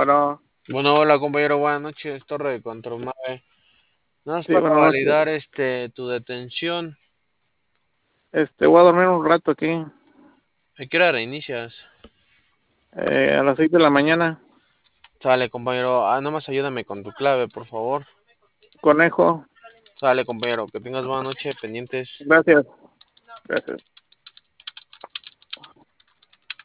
Bueno, Bueno, hola compañero, buenas noches, Torre de Control 9. Nada más sí, para buenas noches. validar tu detención. Voy a dormir un rato aquí, ¿A qué hora reinicias? a las 6 de la mañana. Sale compañero, nada más ayúdame con tu clave, por favor. Conejo, Sale compañero, que tengas buena noche, pendientes. gracias, gracias.